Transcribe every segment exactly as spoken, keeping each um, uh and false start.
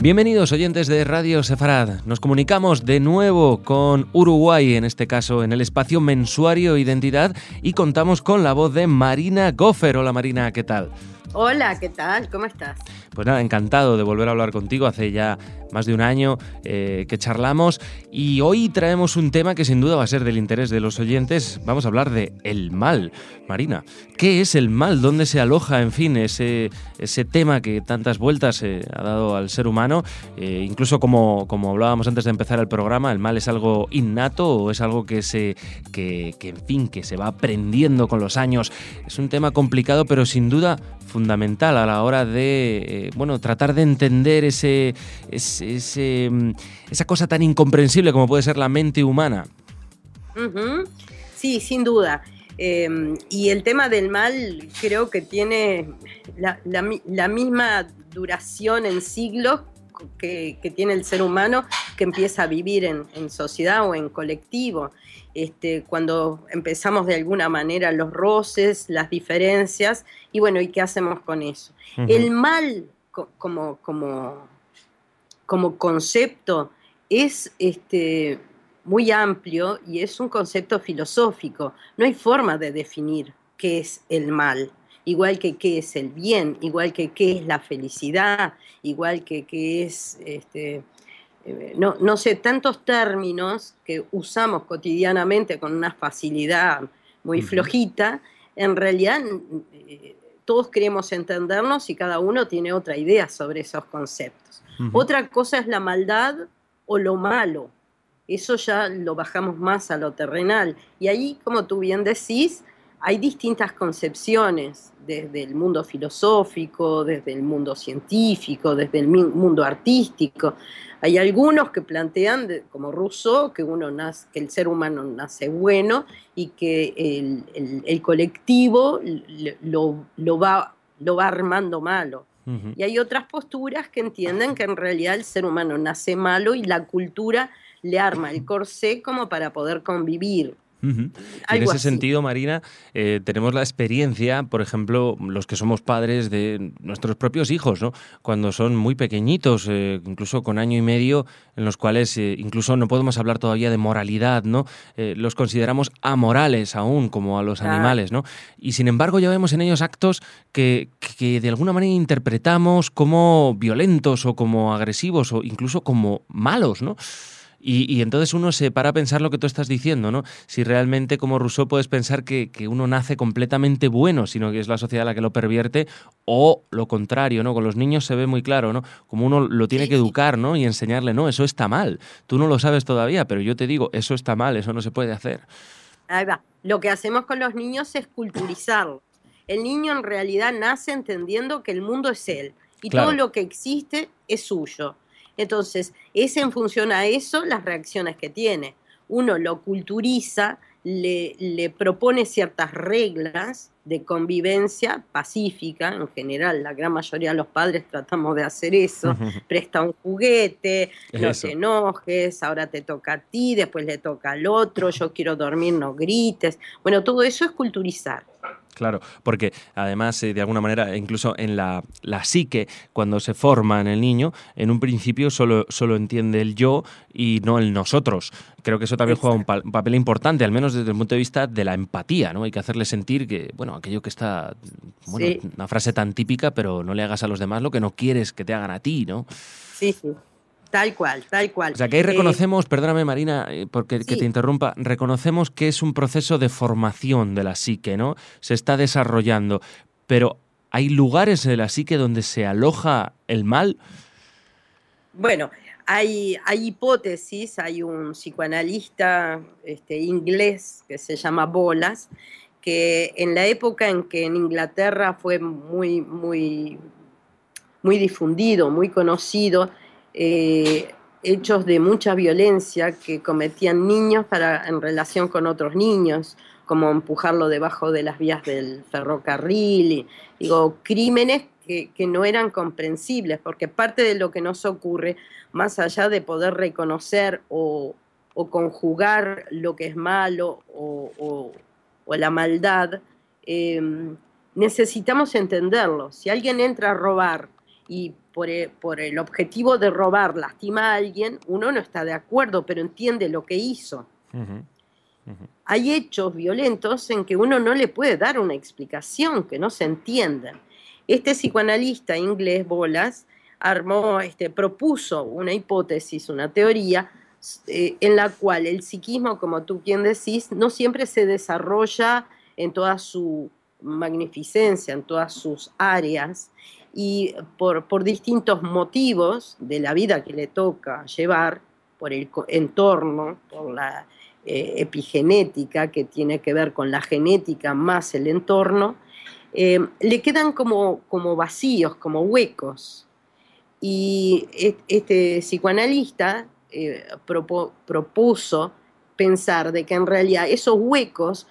Bienvenidos oyentes de Radio Sefarad. Nos comunicamos de nuevo con Uruguay, en este caso en el espacio Mensuario Identidad, y contamos con la voz de Marina Goffer. Hola Marina, ¿qué tal? Hola, ¿qué tal? ¿Cómo estás? Pues nada, encantado de volver a hablar contigo. Hace ya más de un año eh, que charlamos y hoy traemos un tema que sin duda va a ser del interés de los oyentes. Vamos a hablar de el mal. Marina, ¿qué es el mal? ¿Dónde se aloja, en fin, ese, ese tema que tantas vueltas eh, ha dado al ser humano? Eh, incluso como, como hablábamos antes de empezar el programa, ¿el mal es algo innato o es algo que se, que, que, en fin, que se va aprendiendo con los años? Es un tema complicado, pero sin duda fundamental a la hora de eh, bueno, tratar de entender ese, ese, ese, esa cosa tan incomprensible como puede ser la mente humana. Uh-huh. Sí, sin duda. Eh, y el tema del mal creo que tiene la, la, la misma duración en siglos que, que tiene el ser humano que empieza a vivir en, en sociedad o en colectivo. Este, cuando empezamos de alguna manera los roces, las diferencias, y bueno, ¿y qué hacemos con eso? Uh-huh. El mal co- como, como, como concepto es este, muy amplio y es un concepto filosófico. No hay forma de definir qué es el mal, igual que qué es el bien, igual que qué es la felicidad, igual que qué es... Este, No, no sé, tantos términos que usamos cotidianamente con una facilidad muy uh-huh. flojita, en realidad eh, todos queremos entendernos y cada uno tiene otra idea sobre esos conceptos. Uh-huh. Otra cosa es la maldad o lo malo, eso ya lo bajamos más a lo terrenal, y ahí, como tú bien decís, hay distintas concepciones, desde el mundo filosófico, desde el mundo científico, desde el mundo artístico. Hay algunos que plantean, como Rousseau, que, uno nace, que el ser humano nace bueno y que el, el, el colectivo lo, lo, va, lo va armando malo. Uh-huh. Y hay otras posturas que entienden que en realidad el ser humano nace malo y la cultura le arma el corsé como para poder convivir. Uh-huh. Y en ese así. sentido, Marina, eh, tenemos la experiencia, por ejemplo, los que somos padres de nuestros propios hijos, ¿no? Cuando son muy pequeñitos, eh, incluso con año y medio, en los cuales eh, incluso no podemos hablar todavía de moralidad, ¿no? Eh, los consideramos amorales aún, como a los ah. animales, ¿no? Y sin embargo ya vemos en ellos actos que, que de alguna manera interpretamos como violentos o como agresivos o incluso como malos, ¿no? Y, y entonces uno se para a pensar lo que tú estás diciendo, ¿no? Si realmente, como Rousseau, puedes pensar que, que uno nace completamente bueno, sino que es la sociedad la que lo pervierte, o lo contrario, ¿no? Con los niños se ve muy claro, ¿no? Como uno lo tiene que educar, ¿no? Y enseñarle, no, eso está mal. Tú no lo sabes todavía, pero yo te digo, eso está mal, eso no se puede hacer. Ahí va. Lo que hacemos con los niños es culturizarlo. El niño en realidad nace entendiendo que el mundo es él y claro. todo lo que existe es suyo. Entonces, es en función a eso las reacciones que tiene. Uno lo culturiza, le, le propone ciertas reglas de convivencia pacífica, en general, la gran mayoría de los padres tratamos de hacer eso, presta un juguete, no eso. te enojes, ahora te toca a ti, después le toca al otro, yo quiero dormir, no grites. Bueno, todo eso es culturizar. Claro, porque además, eh, de alguna manera, incluso en la, la psique, cuando se forma en el niño, en un principio solo, solo entiende el yo y no el nosotros. Creo que eso también Exacto. juega un, pa- un papel importante, al menos desde el punto de vista de la empatía, ¿no? Hay que hacerle sentir que, bueno, aquello que está, bueno, sí. una frase tan típica, pero no le hagas a los demás lo que no quieres que te hagan a ti, ¿no? Sí, sí. Tal cual, tal cual. O sea, que ahí reconocemos, eh, perdóname Marina, porque sí. que te interrumpa, reconocemos que es un proceso de formación de la psique, ¿no? Se está desarrollando, pero ¿hay lugares de la psique donde se aloja el mal? Bueno, hay, hay hipótesis, hay un psicoanalista este, inglés que se llama Bolas, que en la época en que en Inglaterra fue muy, muy, muy difundido, muy conocido, Eh, hechos de mucha violencia que cometían niños para, en relación con otros niños, como empujarlo debajo de las vías del ferrocarril, y, digo, crímenes que, que no eran comprensibles, porque parte de lo que nos ocurre, más allá de poder reconocer o, o conjugar lo que es malo o, o, o la maldad, eh, necesitamos entenderlo. Si alguien entra a robar y por el, por el objetivo de robar lastima a alguien, uno no está de acuerdo, pero entiende lo que hizo. Uh-huh. Uh-huh. Hay hechos violentos en que uno no le puede dar una explicación, que no se entiendan. Este psicoanalista inglés, Bolas, armó, este, propuso una hipótesis, una teoría, eh, en la cual el psiquismo, como tú bien decís, no siempre se desarrolla en toda su magnificencia, en todas sus áreas, y por, por distintos motivos de la vida que le toca llevar, por el entorno, por la eh, epigenética, que tiene que ver con la genética más el entorno, eh, le quedan como, como vacíos, como huecos. Y este psicoanalista eh, propo, propuso pensar de que en realidad esos huecos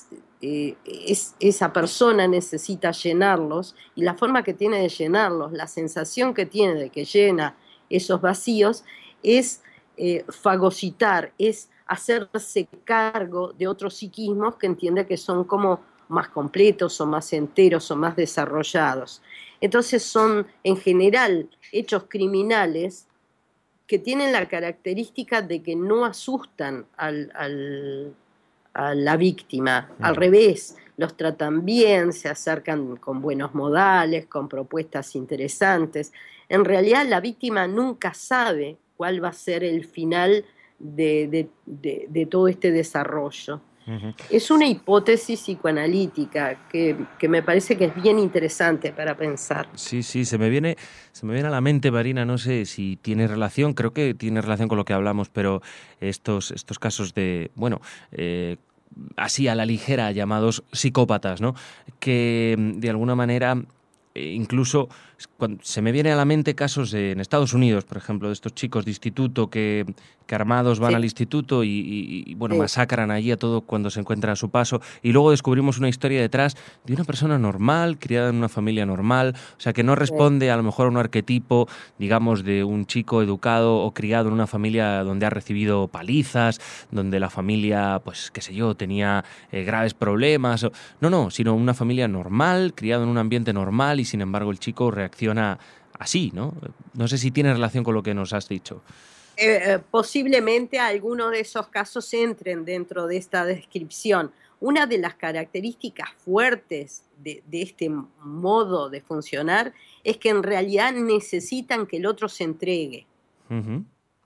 eh, es, esa persona necesita llenarlos, y la forma que tiene de llenarlos, la sensación que tiene de que llena esos vacíos, es eh, fagocitar, es hacerse cargo de otros psiquismos que entiende que son como más completos o más enteros o más desarrollados. Entonces son en general hechos criminales que tienen la característica de que no asustan al, al, a la víctima, uh-huh. Al revés, los tratan bien, se acercan con buenos modales, con propuestas interesantes. En realidad la víctima nunca sabe cuál va a ser el final de, de, de, de todo este desarrollo. Uh-huh. Es una hipótesis psicoanalítica que, que me parece que es bien interesante para pensar. Sí, sí, se me viene, se me viene a la mente, Marina, no sé si tiene relación, creo que tiene relación con lo que hablamos, pero estos, estos casos de, bueno, eh, así a la ligera llamados psicópatas, ¿no? Que de alguna manera incluso cuando se me viene a la mente casos de, en Estados Unidos, por ejemplo, de estos chicos de instituto que, que armados van sí. al instituto y, y, y bueno, sí. masacran allí a todo cuando se encuentran a su paso, y luego descubrimos una historia detrás de una persona normal, criada en una familia normal, o sea, que no responde sí. a lo mejor a un arquetipo, digamos, de un chico educado o criado en una familia donde ha recibido palizas, donde la familia, pues, qué sé yo, tenía eh, graves problemas. O, no, no, sino una familia normal, criado en un ambiente normal, y sin embargo el chico reacciona así, ¿no? No sé si tiene relación con lo que nos has dicho. Eh, eh, posiblemente algunos de esos casos entren dentro de esta descripción. Una de las características fuertes de, de este modo de funcionar es que en realidad necesitan que el otro se entregue. Uh-huh.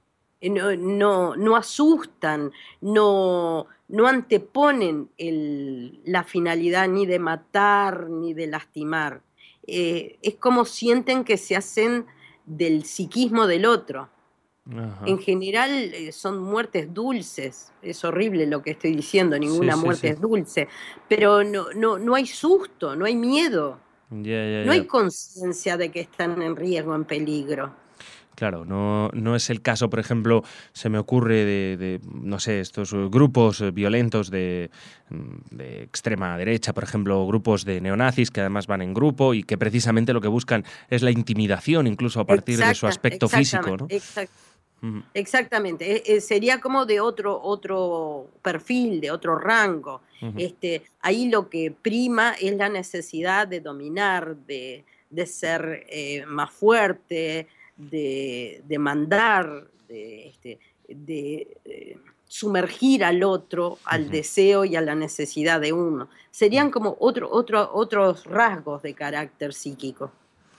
No, no, no asustan, no, no anteponen el, la finalidad ni de matar ni de lastimar. Eh, es como sienten que se hacen del psiquismo del otro. Ajá. En general eh, son muertes dulces, es horrible lo que estoy diciendo, ninguna sí, sí, muerte sí. es dulce, pero no, no, no hay susto, no hay miedo, yeah, yeah, no hay yeah. conciencia de que están en riesgo, en peligro. Claro, no, no es el caso, por ejemplo, se me ocurre de, de no sé, estos grupos violentos de, de extrema derecha, por ejemplo, grupos de neonazis que además van en grupo y que precisamente lo que buscan es la intimidación, incluso a partir Exacta, de su aspecto físico, ¿no? Exact, uh-huh. Exactamente, eh, eh, sería como de otro, otro perfil, de otro rango. Uh-huh. Este, ahí lo que prima es la necesidad de dominar, de, de ser eh, más fuerte, De, de mandar, de, este, de eh, sumergir al otro, al uh-huh. deseo y a la necesidad de uno. Serían como otro, otro, otros rasgos de carácter psíquico.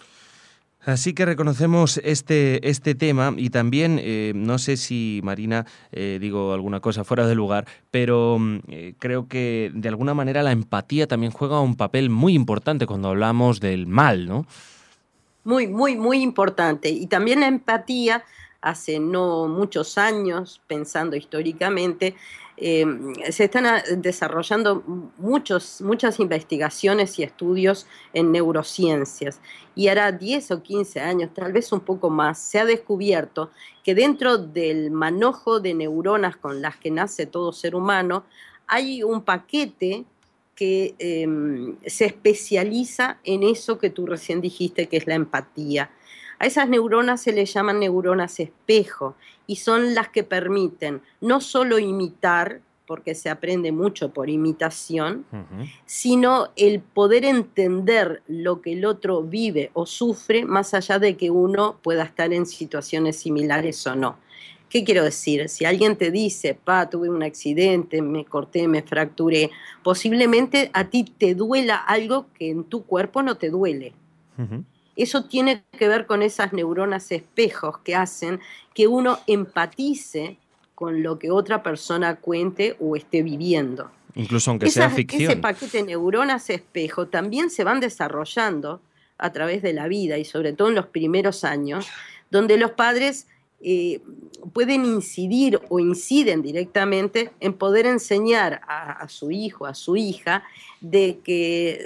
Así que reconocemos este, este tema y también, eh, no sé si, Marina, eh, digo alguna cosa fuera de lugar, pero eh, creo que de alguna manera la empatía también juega un papel muy importante cuando hablamos del mal, ¿no? Muy, muy, muy importante. Y también la empatía, hace no muchos años, pensando históricamente, eh, se están a, desarrollando muchos, muchas investigaciones y estudios en neurociencias. Y hará diez o quince años, tal vez un poco más, se ha descubierto que dentro del manojo de neuronas con las que nace todo ser humano, hay un paquete que eh, se especializa en eso que tú recién dijiste, que es la empatía. A esas neuronas se les llaman neuronas espejo y son las que permiten no solo imitar, porque se aprende mucho por imitación, Ujú. sino el poder entender lo que el otro vive o sufre, más allá de que uno pueda estar en situaciones similares o no. ¿Qué quiero decir? Si alguien te dice, pa, tuve un accidente, me corté, me fracturé, posiblemente a ti te duela algo que en tu cuerpo no te duele. Ujú. Eso tiene que ver con esas neuronas espejos que hacen que uno empatice con lo que otra persona cuente o esté viviendo. Incluso aunque sea Esas, ese ficción. paquete de neuronas espejo también se van desarrollando a través de la vida y sobre todo en los primeros años, donde los padres eh, pueden incidir o inciden directamente en poder enseñar a, a su hijo, a su hija, de que,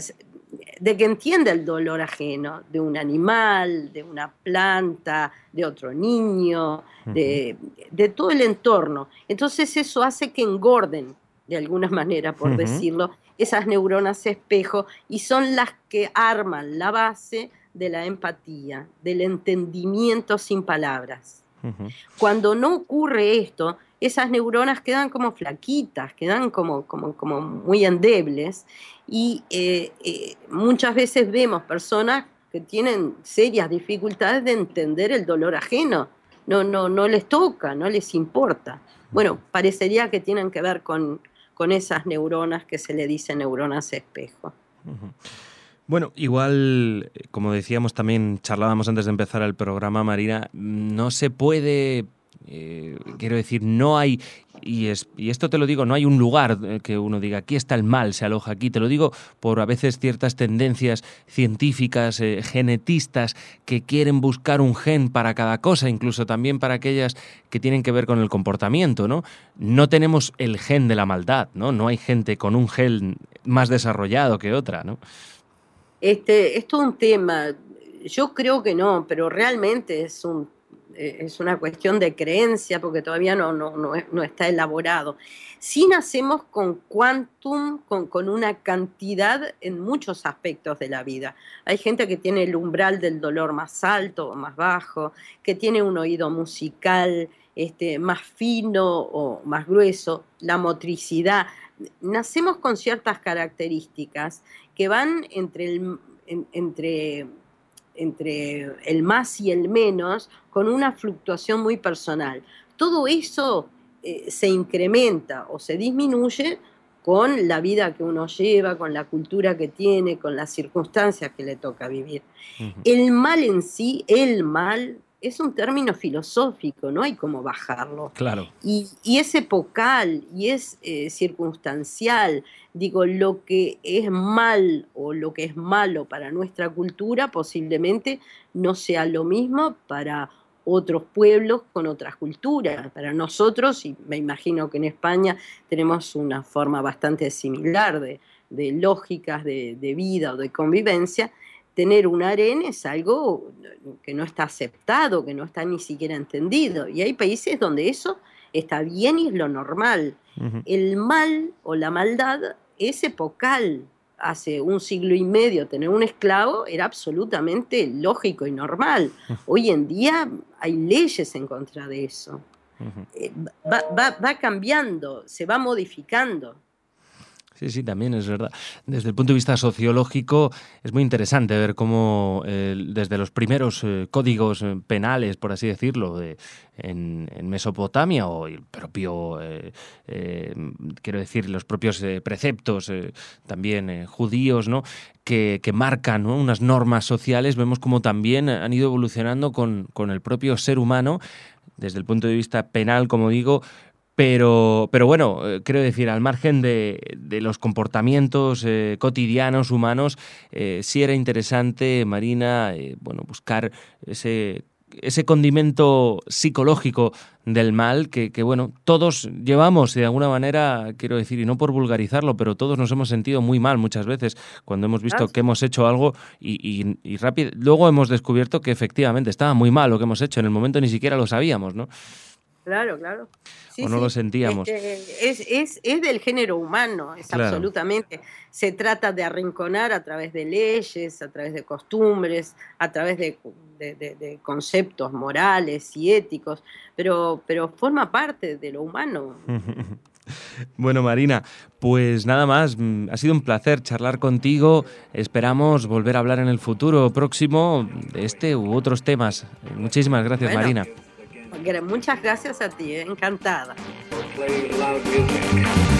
de que entienda el dolor ajeno de un animal, de una planta, de otro niño, Ujú. de, de todo el entorno. Entonces eso hace que engorden de alguna manera, por Ujú. decirlo, esas neuronas espejo y son las que arman la base de la empatía, del entendimiento sin palabras. Ujú. Cuando no ocurre esto, esas neuronas quedan como flaquitas, quedan como, como, como muy endebles y eh, eh, muchas veces vemos personas que tienen serias dificultades de entender el dolor ajeno. No, no, no les toca, no les importa. Bueno, parecería que tienen que ver con, con esas neuronas que se le dicen neuronas espejo. Ujú. Bueno, igual, eh, como decíamos también, charlábamos antes de empezar el programa, Marina, no se puede, eh, quiero decir, no hay, y, es, y esto te lo digo, no hay un lugar eh, que uno diga, aquí está el mal, se aloja aquí, te lo digo por a veces ciertas tendencias científicas, eh, genetistas, que quieren buscar un gen para cada cosa, incluso también para aquellas que tienen que ver con el comportamiento, ¿no? No tenemos el gen de la maldad, ¿no? No hay gente con un gen más desarrollado que otra, ¿no? Este, es todo un tema. Yo creo que no, pero realmente es un, eh, es una cuestión de creencia porque todavía no, no, no, es- no está elaborado. Sí nacemos con quantum, con, con una cantidad en muchos aspectos de la vida. Hay gente que tiene el umbral del dolor más alto o más bajo, que tiene un oído musical este, más fino o más grueso, la motricidad. Nacemos con ciertas características que van entre el, en, entre, entre el más y el menos con una fluctuación muy personal. Todo eso eh, se incrementa o se disminuye con la vida que uno lleva, con la cultura que tiene, con las circunstancias que le toca vivir. Ujú. El mal en sí, el mal, es un término filosófico, no hay cómo bajarlo. Claro. Y, y es epocal y es eh, circunstancial. Digo, lo que es mal o lo que es malo para nuestra cultura posiblemente no sea lo mismo para otros pueblos con otras culturas. Para nosotros, y me imagino que en España tenemos una forma bastante similar de, de lógicas de, de vida o de convivencia, tener un harén es algo que no está aceptado, que no está ni siquiera entendido. Y hay países donde eso está bien y es lo normal. Ujú. El mal o la maldad es epocal. Hace un siglo y medio tener un esclavo era absolutamente lógico y normal. Hoy en día hay leyes en contra de eso. Ujú. Eh, va, va, va cambiando, se va modificando. Sí, sí, también es verdad. Desde el punto de vista sociológico es muy interesante ver cómo eh, desde los primeros eh, códigos eh, penales, por así decirlo, de, en, en Mesopotamia o el propio, eh, eh, quiero decir, los propios eh, preceptos eh, también eh, judíos, ¿no? Que, que marcan, ¿no?, unas normas sociales, vemos cómo también han ido evolucionando con, con el propio ser humano desde el punto de vista penal, como digo. Pero, pero bueno, eh, quiero decir, al margen de, de los comportamientos eh, cotidianos humanos, eh, sí era interesante, Marina, eh, bueno, buscar ese, ese condimento psicológico del mal que, que, bueno, todos llevamos de alguna manera, quiero decir, y no por vulgarizarlo, pero todos nos hemos sentido muy mal muchas veces cuando hemos ¿Ah? visto que hemos hecho algo y, y, y rápido, luego hemos descubierto que efectivamente estaba muy mal lo que hemos hecho, en el momento ni siquiera lo sabíamos, ¿no? Claro, claro. O Sí, no lo sí. sentíamos. Este, es, es, es del género humano, es Claro. absolutamente. Se trata de arrinconar a través de leyes, a través de costumbres, a través de, de, de, de conceptos morales y éticos, pero, pero forma parte de lo humano. Bueno, Marina, pues nada más, ha sido un placer charlar contigo. Esperamos volver a hablar en el futuro próximo de este u otros temas. Muchísimas gracias, bueno, Marina. Muchas gracias a ti, encantada.